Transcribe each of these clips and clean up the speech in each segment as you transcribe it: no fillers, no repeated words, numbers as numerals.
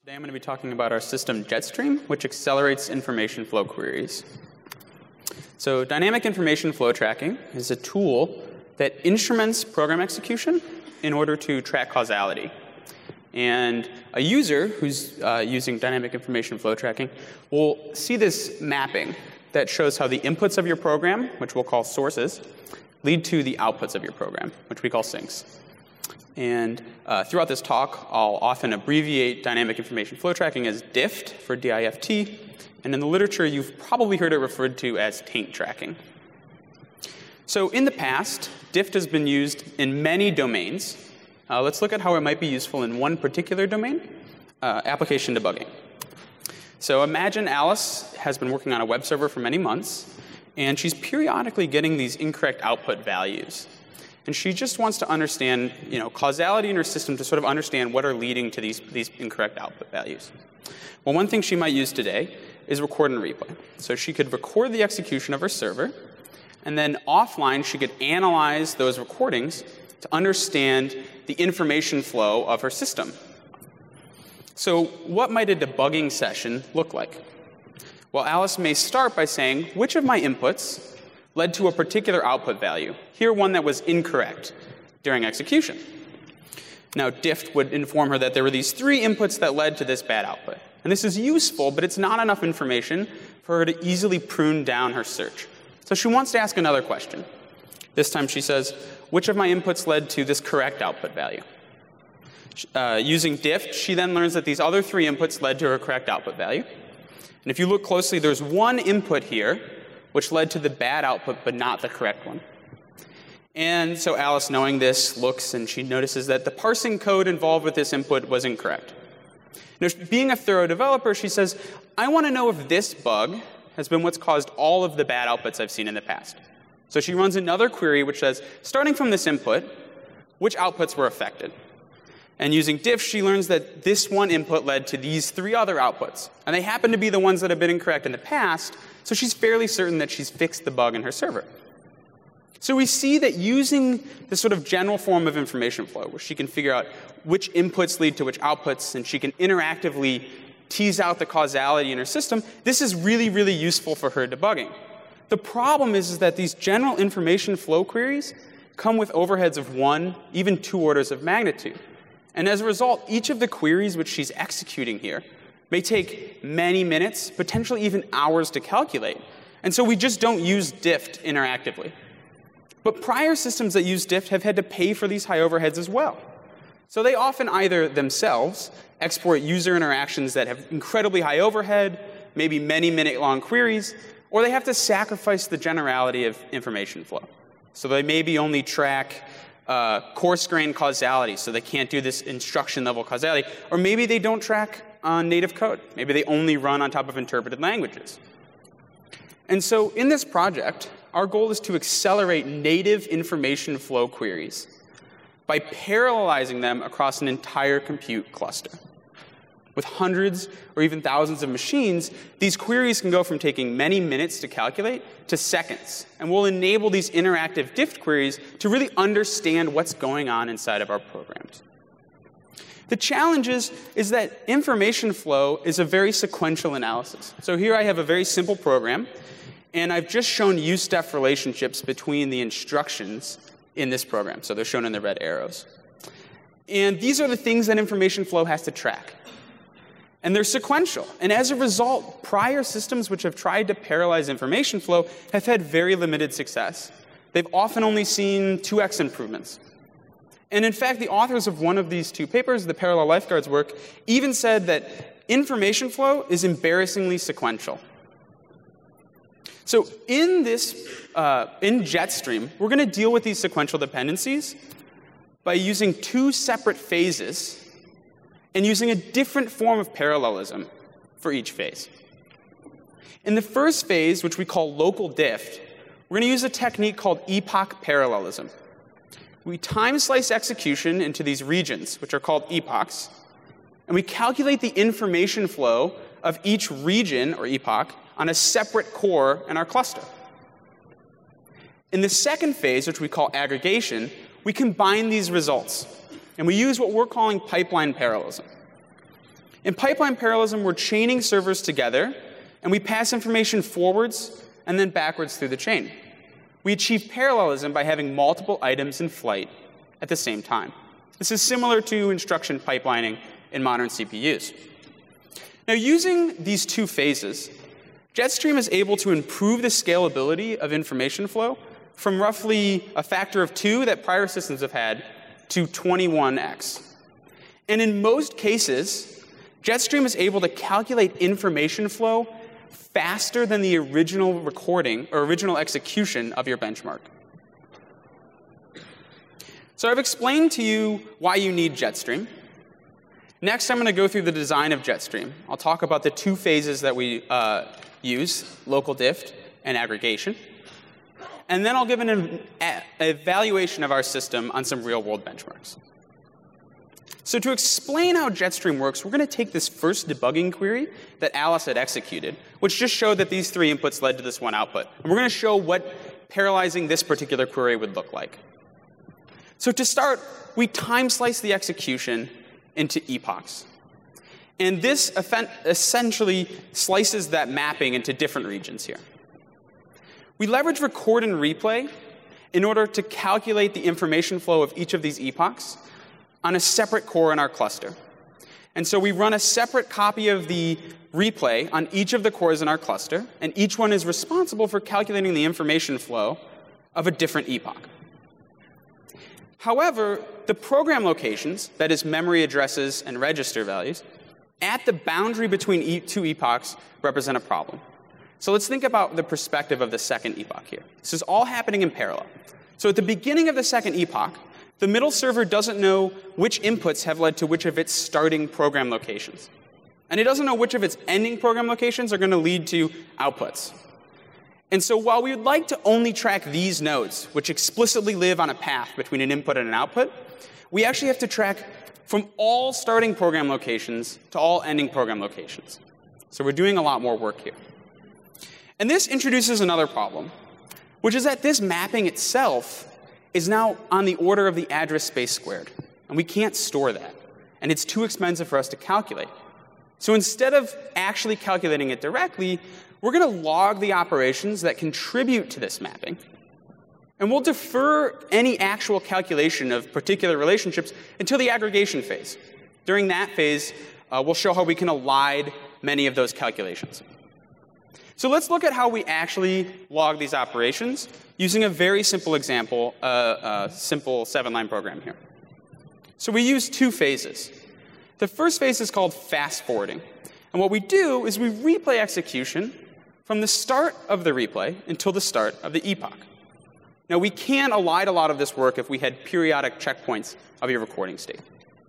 Today I'm going to be talking about our system Jetstream, which accelerates information flow queries. So dynamic information flow tracking is a tool that instruments program execution in order to track causality. And a user who's using dynamic information flow tracking will see this mapping that shows how the inputs of your program, which we'll call sources, lead to the outputs of your program, which we call sinks. And throughout this talk, I'll often abbreviate dynamic information flow tracking as DIFT for D-I-F-T. And in the literature, you've probably heard it referred to as taint tracking. So in the past, DIFT has been used in many domains. Let's look at how it might be useful in one particular domain, application debugging. So imagine Alice has been working on a web server for many months, and she's periodically getting these incorrect output values. And she just wants to understand, causality in her system to sort of understand what are leading to these incorrect output values. Well, one thing she might use today is record and replay. So she could record the execution of her server, and then offline she could analyze those recordings to understand the information flow of her system. So what might a debugging session look like? Well, Alice may start by saying, which of my inputs led to a particular output value, here one that was incorrect during execution. Now, DIFT would inform her that there were these three inputs that led to this bad output. And this is useful, but it's not enough information for her to easily prune down her search. So she wants to ask another question. This time she says, which of my inputs led to this correct output value? Using DIFT, she then learns that these other three inputs led to her correct output value. And if you look closely, there's one input here which led to the bad output, but not the correct one. And so Alice, knowing this, looks and she notices that the parsing code involved with this input was incorrect. Now, being a thorough developer, she says, I want to know if this bug has been what's caused all of the bad outputs I've seen in the past. So she runs another query which says, starting from this input, which outputs were affected? And using DIFT, she learns that this one input led to these three other outputs. And they happen to be the ones that have been incorrect in the past, so she's fairly certain that she's fixed the bug in her server. So we see that using this sort of general form of information flow, where she can figure out which inputs lead to which outputs, and she can interactively tease out the causality in her system, this is really, really useful for her debugging. The problem is that these general information flow queries come with overheads of 1, even 2 orders of magnitude. And as a result, each of the queries which she's executing here may take many minutes, potentially even hours to calculate. And so we just don't use DIFT interactively. But prior systems that use DIFT have had to pay for these high overheads as well. So they often either themselves export user interactions that have incredibly high overhead, maybe many minute-long queries, or they have to sacrifice the generality of information flow. So they maybe only track coarse-grained causality, so they can't do this instruction-level causality. Or maybe they don't track on native code. Maybe they only run on top of interpreted languages. And so in this project, our goal is to accelerate native information flow queries by parallelizing them across an entire compute cluster. With hundreds or even thousands of machines, these queries can go from taking many minutes to calculate to seconds. And we'll enable these interactive DIFT queries to really understand what's going on inside of our programs. The challenge is that information flow is a very sequential analysis. So here I have a very simple program, and I've just shown use-def relationships between the instructions in this program. So they're shown in the red arrows. And these are the things that information flow has to track. And they're sequential. And as a result, prior systems which have tried to parallelize information flow have had very limited success. They've often only seen 2x improvements. And in fact, the authors of one of these two papers, the Parallel Lifeguards work, even said that information flow is embarrassingly sequential. So in Jetstream, we're going to deal with these sequential dependencies by using 2 separate phases and using a different form of parallelism for each phase. In the first phase, which we call local DIFT, we're going to use a technique called epoch parallelism. We time slice execution into these regions, which are called epochs, and we calculate the information flow of each region, or epoch, on a separate core in our cluster. In the second phase, which we call aggregation, we combine these results. And we use what we're calling pipeline parallelism. In pipeline parallelism, we're chaining servers together, and we pass information forwards and then backwards through the chain. We achieve parallelism by having multiple items in flight at the same time. This is similar to instruction pipelining in modern CPUs. Now, using these two phases, Jetstream is able to improve the scalability of information flow from roughly a factor of 2 that prior systems have had to 21x. And in most cases, Jetstream is able to calculate information flow faster than the original recording or original execution of your benchmark. So I've explained to you why you need Jetstream. Next, I'm going to go through the design of Jetstream. I'll talk about the two phases that we use, local diff and aggregation. And then I'll give an evaluation of our system on some real-world benchmarks. So to explain how Jetstream works, we're going to take this first debugging query that Alice had executed, which just showed that these 3 inputs led to this one output. And we're going to show what parallelizing this particular query would look like. So to start, we time slice the execution into epochs. And this essentially slices that mapping into different regions here. We leverage record and replay in order to calculate the information flow of each of these epochs on a separate core in our cluster. And so we run a separate copy of the replay on each of the cores in our cluster, and each one is responsible for calculating the information flow of a different epoch. However, the program locations, that is memory addresses and register values, at the boundary between two epochs represent a problem. So let's think about the perspective of the second epoch here. This is all happening in parallel. So at the beginning of the second epoch, the middle server doesn't know which inputs have led to which of its starting program locations. And it doesn't know which of its ending program locations are going to lead to outputs. And so while we would like to only track these nodes, which explicitly live on a path between an input and an output, we actually have to track from all starting program locations to all ending program locations. So we're doing a lot more work here. And this introduces another problem, which is that this mapping itself is now on the order of the address space squared. And we can't store that. And it's too expensive for us to calculate. So instead of actually calculating it directly, we're going to log the operations that contribute to this mapping. And we'll defer any actual calculation of particular relationships until the aggregation phase. During that phase, we'll show how we can elide many of those calculations. So let's look at how we actually log these operations using a very simple example, a simple 7-line program here. So we use 2 phases. The first phase is called fast forwarding. And what we do is we replay execution from the start of the replay until the start of the epoch. Now, we can elide a lot of this work if we had periodic checkpoints of your recording state.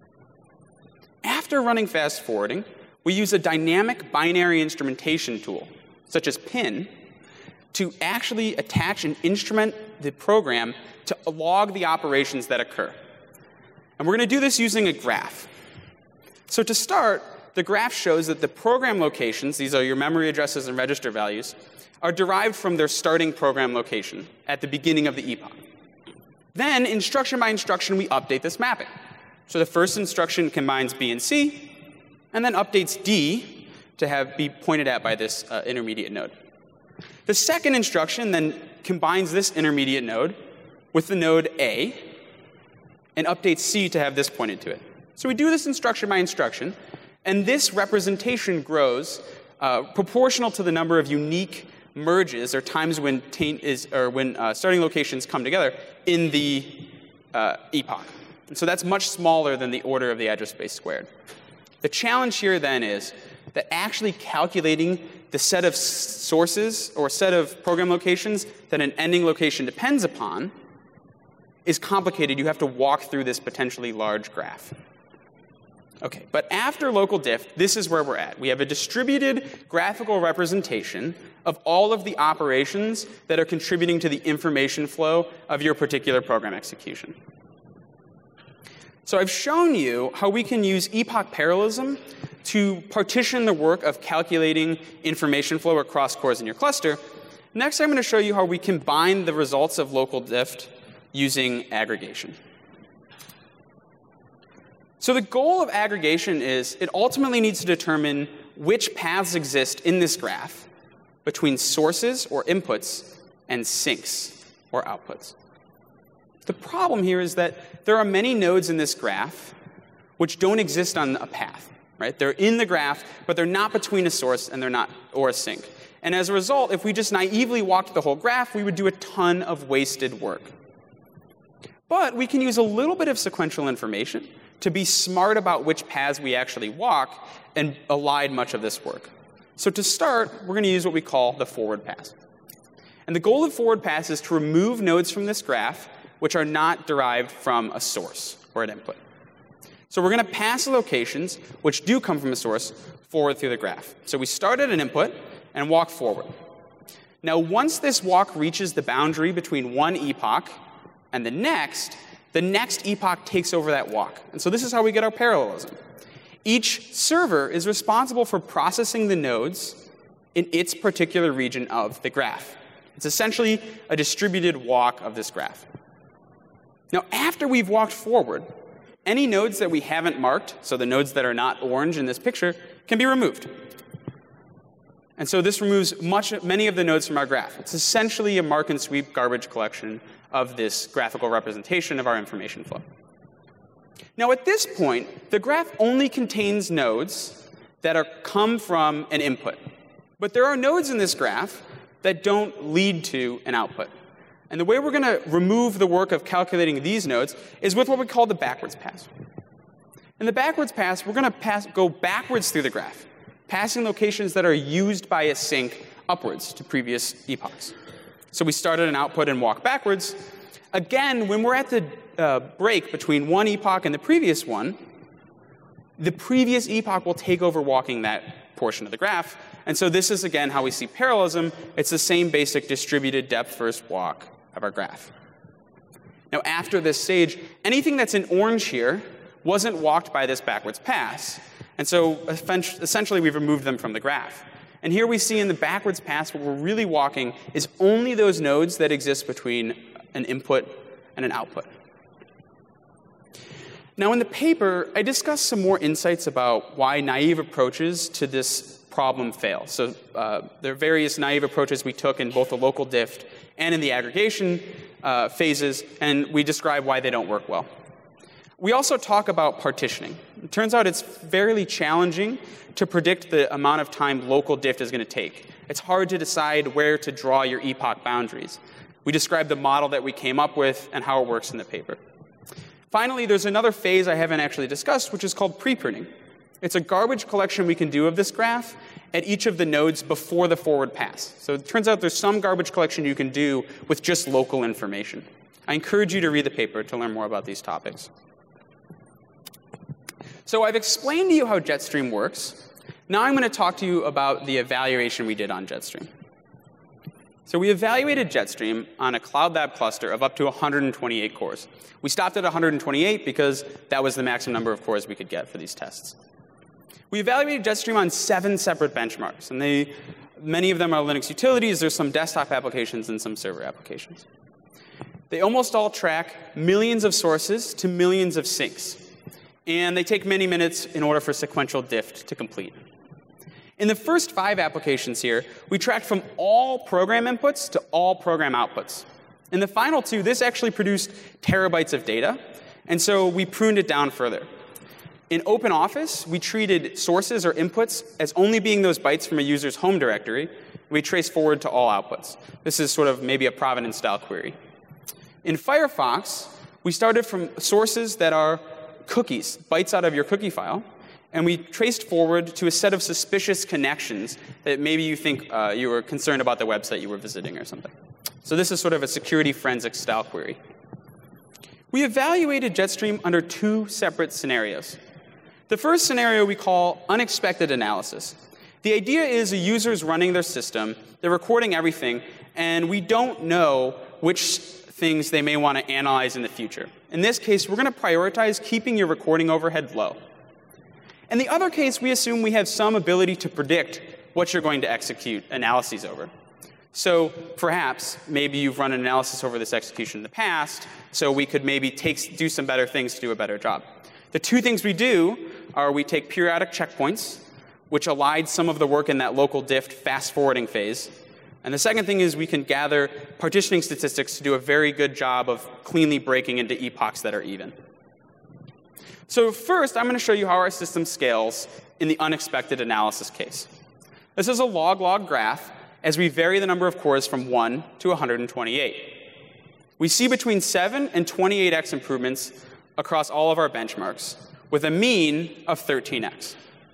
After running fast forwarding, we use a dynamic binary instrumentation tool, such as PIN, to actually attach and instrument the program to log the operations that occur. And we're going to do this using a graph. So to start, the graph shows that the program locations, these are your memory addresses and register values, are derived from their starting program location at the beginning of the epoch. Then, instruction by instruction, we update this mapping. So the first instruction combines B and C, and then updates D to be pointed at by this intermediate node. The second instruction then combines this intermediate node with the node A, and updates C to have this pointed to it. So we do this instruction by instruction, and this representation grows proportional to the number of unique merges, or times when starting locations come together in the epoch. And so that's much smaller than the order of the address space squared. The challenge here then is that actually calculating the set of sources or set of program locations that an ending location depends upon is complicated. You have to walk through this potentially large graph. Okay, but after local diff, this is where we're at. We have a distributed graphical representation of all of the operations that are contributing to the information flow of your particular program execution. So I've shown you how we can use epoch parallelism to partition the work of calculating information flow across cores in your cluster. Next, I'm going to show you how we combine the results of local diff using aggregation. So the goal of aggregation is it ultimately needs to determine which paths exist in this graph between sources or inputs and sinks or outputs. The problem here is that there are many nodes in this graph which don't exist on a path, right? They're in the graph, but they're not between a source and they're not or a sink. And as a result, if we just naively walked the whole graph, we would do a ton of wasted work. But we can use a little bit of sequential information to be smart about which paths we actually walk and elide much of this work. So to start, we're going to use what we call the forward pass. And the goal of forward pass is to remove nodes from this graph which are not derived from a source or an input. So we're going to pass locations which do come from a source forward through the graph. So we start at an input and walk forward. Now, once this walk reaches the boundary between one epoch and the next epoch takes over that walk. And so this is how we get our parallelism. Each server is responsible for processing the nodes in its particular region of the graph. It's essentially a distributed walk of this graph. Now, after we've walked forward, any nodes that we haven't marked, so the nodes that are not orange in this picture, can be removed. And so this removes many of the nodes from our graph. It's essentially a mark and sweep garbage collection of this graphical representation of our information flow. Now, at this point, the graph only contains nodes that come from an input. But there are nodes in this graph that don't lead to an output. And the way we're going to remove the work of calculating these nodes is with what we call the backwards pass. In the backwards pass, we're going to go backwards through the graph, passing locations that are used by a sink upwards to previous epochs. So we start at an output and walk backwards. Again, when we're at the break between one epoch and the previous one, the previous epoch will take over walking that portion of the graph. And so this is, again, how we see parallelism. It's the same basic distributed depth first walk of our graph. Now, after this stage, anything that's in orange here wasn't walked by this backwards pass. And so essentially, we've removed them from the graph. And here we see in the backwards pass, what we're really walking is only those nodes that exist between an input and an output. Now, in the paper, I discussed some more insights about why naive approaches to this problem fail. So there are various naive approaches we took in both the local diff and in the aggregation phases, and we describe why they don't work well. We also talk about partitioning. It turns out it's fairly challenging to predict the amount of time local diff is going to take. It's hard to decide where to draw your epoch boundaries. We describe the model that we came up with and how it works in the paper. Finally, there's another phase I haven't actually discussed, which is called pre-pruning. It's a garbage collection we can do of this graph at each of the nodes before the forward pass. So it turns out there's some garbage collection you can do with just local information. I encourage you to read the paper to learn more about these topics. So I've explained to you how Jetstream works. Now I'm going to talk to you about the evaluation we did on Jetstream. So we evaluated Jetstream on a Cloud Lab cluster of up to 128 cores. We stopped at 128 because that was the maximum number of cores we could get for these tests. We evaluated Jetstream on 7 separate benchmarks, and many of them are Linux utilities. There's some desktop applications and some server applications. They almost all track millions of sources to millions of sinks, and they take many minutes in order for sequential diff to complete. In the first 5 applications here, we tracked from all program inputs to all program outputs. In the final 2, this actually produced terabytes of data, and so we pruned it down further. In OpenOffice, we treated sources or inputs as only being those bytes from a user's home directory. We traced forward to all outputs. This is sort of maybe a Provenance-style query. In Firefox, we started from sources that are cookies, bytes out of your cookie file, and we traced forward to a set of suspicious connections that maybe you think you were concerned about the website you were visiting or something. So this is sort of a security forensics style query. We evaluated Jetstream under 2 separate scenarios. The first scenario we call unexpected analysis. The idea is a user is running their system, they're recording everything, and we don't know which things they may want to analyze in the future. In this case, we're going to prioritize keeping your recording overhead low. In the other case, we assume we have some ability to predict what you're going to execute analyses over. So perhaps, maybe you've run an analysis over this execution in the past, so we could maybe do some better things to do a better job. The two things we do are we take periodic checkpoints, which elide some of the work in that local diff fast-forwarding phase. And the second thing is we can gather partitioning statistics to do a very good job of cleanly breaking into epochs that are even. So first, I'm going to show you how our system scales in the unexpected analysis case. This is a log-log graph as we vary the number of cores from 1 to 128. We see between 7 and 28x improvements across all of our benchmarks, with a mean of 13x.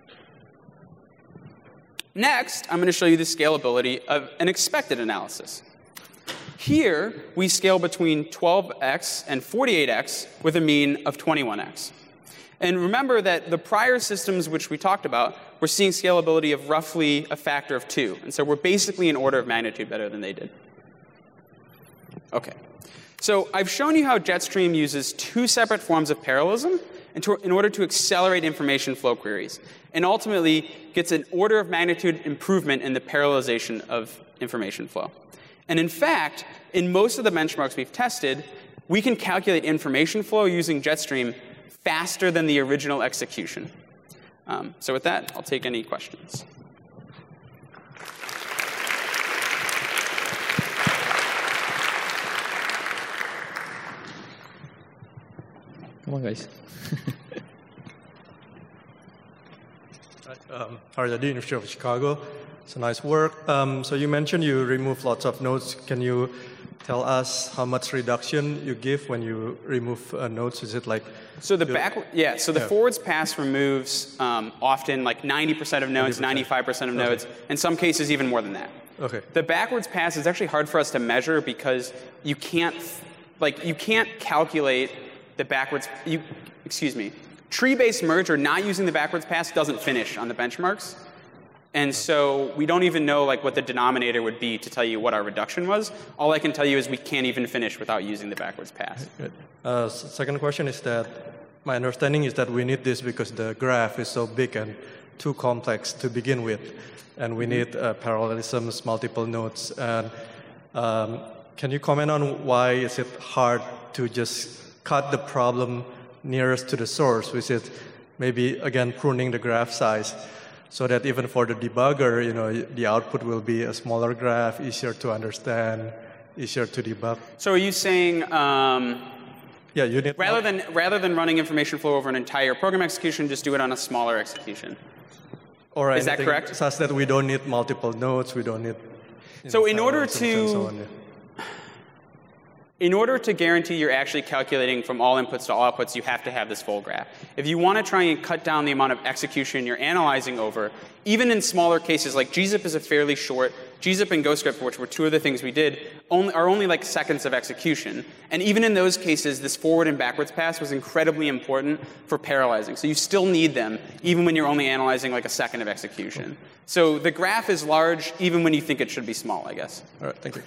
Next, I'm going to show you the scalability of an expected analysis. Here, we scale between 12x and 48x with a mean of 21x. And remember that the prior systems which we talked about, we're seeing scalability of roughly a factor of 2. And so we're basically an order of magnitude better than they did. OK. So I've shown you how Jetstream uses two separate forms of parallelism in order to accelerate information flow queries, and ultimately gets an order of magnitude improvement in the parallelization of information flow. And in fact, in most of the benchmarks we've tested, we can calculate information flow using Jetstream faster than the original execution. So with that, I'll take any questions. Come on, guys. Haryadi, University of Chicago. It's a nice work. So you mentioned you remove lots of nodes. Can you tell us how much reduction you give when you remove nodes? Is it like so the forwards pass removes often like 90% of nodes, 95% of nodes, in some cases even more than that. Okay. The backwards pass is actually hard for us to measure because you can't calculate the backwards. Tree-based merge or not using the backwards pass doesn't finish on the benchmarks. And so we don't even know what the denominator would be to tell you what our reduction was. All I can tell you is we can't even finish without using the backwards pass. Good. Second question is that my understanding is that we need this because the graph is so big and too complex to begin with. And we need parallelisms, multiple nodes. And can you comment on why is it hard to just cut the problem nearest to the source, which is maybe, again, pruning the graph size, so that even for the debugger, the output will be a smaller graph, easier to understand, easier to debug. So are you saying you need rather than running information flow over an entire program execution, just do it on a smaller execution? Or is that correct? Such that we don't need multiple nodes, we don't need. So in order to guarantee you're actually calculating from all inputs to all outputs, you have to have this full graph. If you want to try and cut down the amount of execution you're analyzing over, even in smaller cases, like gzip is a fairly short, gzip and GhostScript, which were two of the things we did, are only like seconds of execution. And even in those cases, this forward and backwards pass was incredibly important for parallelizing. So you still need them, even when you're only analyzing like a second of execution. So the graph is large, even when you think it should be small, I guess. All right, thank you.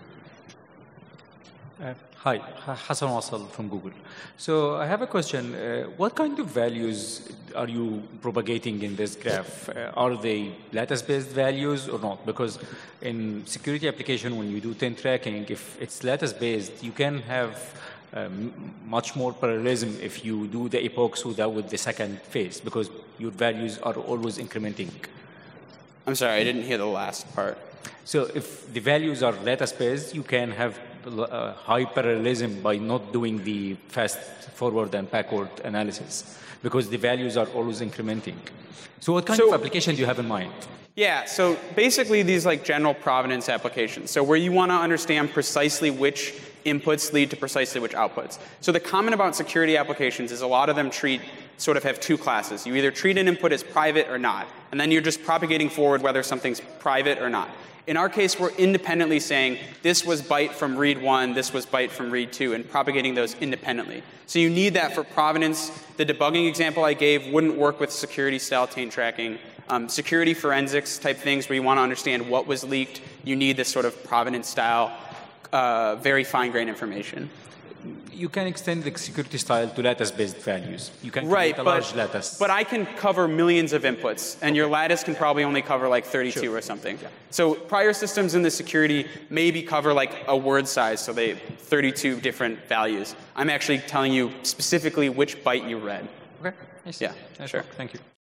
Hi, Hassan Wasal from Google. So I have a question. What kind of values are you propagating in this graph? Are they lattice-based values or not? Because in security application, when you do TIN tracking, if it's lattice-based, you can have much more parallelism if you do the epochs with the second phase, because your values are always incrementing. I'm sorry, I didn't hear the last part. So if the values are lattice-based, you can have high parallelism by not doing the fast forward and backward analysis, because the values are always incrementing. So what kind of application do you have in mind? Yeah, so basically these like general provenance applications. So where you want to understand precisely which inputs lead to precisely which outputs. So the comment about security applications is a lot of them have two classes. You either treat an input as private or not, and then you're just propagating forward whether something's private or not. In our case, we're independently saying this was byte from read 1, this was byte from read 2, and propagating those independently. So you need that for provenance. The debugging example I gave wouldn't work with security-style taint tracking. Security forensics type things where you want to understand what was leaked, you need this sort of provenance-style, very fine-grained information. You can extend the security style to lattice-based values. You can create a large lattice. But I can cover millions of inputs, and your lattice can probably only cover like 32 or something. Yeah. So prior systems in the security maybe cover like a word size, so they 32 different values. I'm actually telling you specifically which byte you read. Okay, I see. Yeah, Nice sure. work. Thank you.